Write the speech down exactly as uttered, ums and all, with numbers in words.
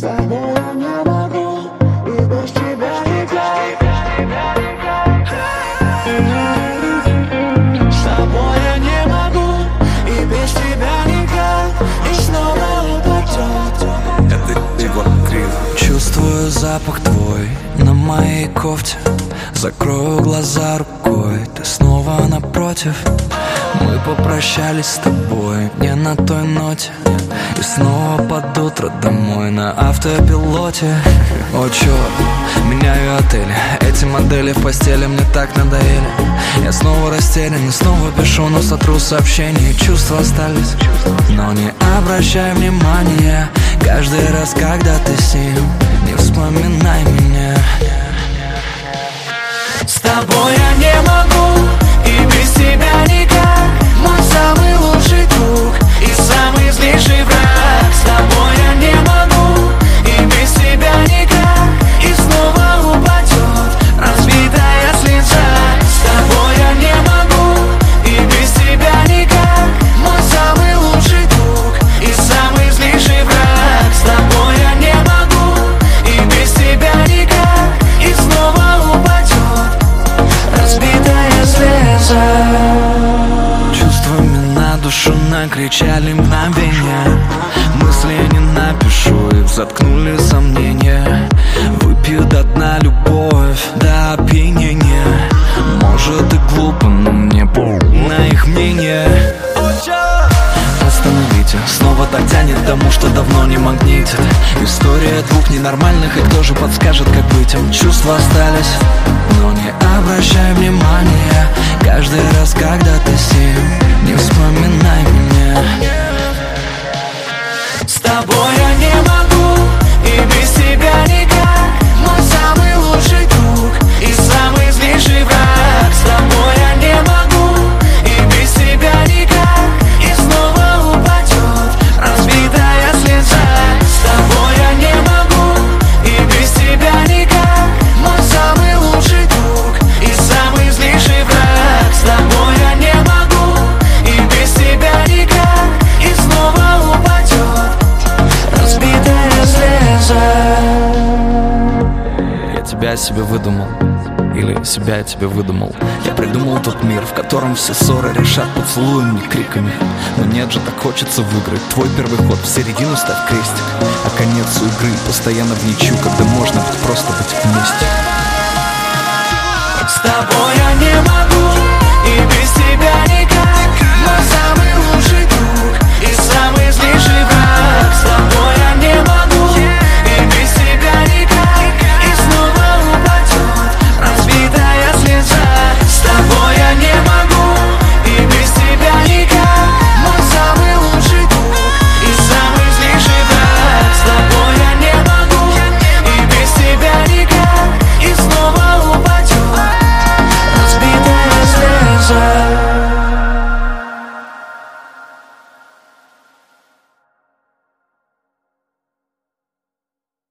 тобой я не могу, и без тебя никак. С тобой я не могу, и без тебя никак. И снова упадет. Это Егор Крид. Чувствую запах твой на моей кофте. Закрою глаза рукой, ты снова напротив. Мы попрощались с тобой не на той ноте, и снова под утро домой на автопилоте. О, черт, меняю отели, эти модели в постели мне так надоели. Я снова растерян и снова пишу, но сотру сообщения. Чувства остались, но не обращай внимания. Каждый раз, когда ты с ним, не вспоминай меня. С тобой я не могу, и без тебя никак. Мой самый лучший друг и самый злейший враг. С тобой я не могу, и без тебя никак. И снова упадет разбитая слеза. С тобой я не могу, и без тебя никак. Мой самый лучший друг и самый злейший враг. С тобой я не могу, и без тебя никак. И снова упадет разбитая слеза. Чувствами на душу накричали мгновения. Мысли не напишу, их заткнули сомнения. Выпью до дна любовь до опьянения. Может и глупо, но мне похуй на их мнение. Остановите, снова так тянет к тому, что давно не магнитит. История двух ненормальных, и кто же подскажет, как быть им? Чувства остались, но не обращай внимания. Каждый раз, когда ты с ним, не вспоминай меня. С тобой я не могу, и без тебя никак. Мой самый лучший друг и самый злейший враг. С тобой я не могу, и без тебя никак. И снова упадет разбитая слеза. С тобой я не могу, и без тебя никак. Мой самый лучший друг и самый злейший враг. С тобой я не могу, и без тебя никак. И снова упадет разбитая слеза. Я тебя себе выдумал, или себя я тебе выдумал. Я придумал тот мир, в котором все ссоры решат поцелуем, не криками. Но нет же, так хочется выиграть. Твой первый ход, в середину ставь крестик, а конец у игры постоянно в ничью, когда можно быть просто быть вместе. С тобой я не могу,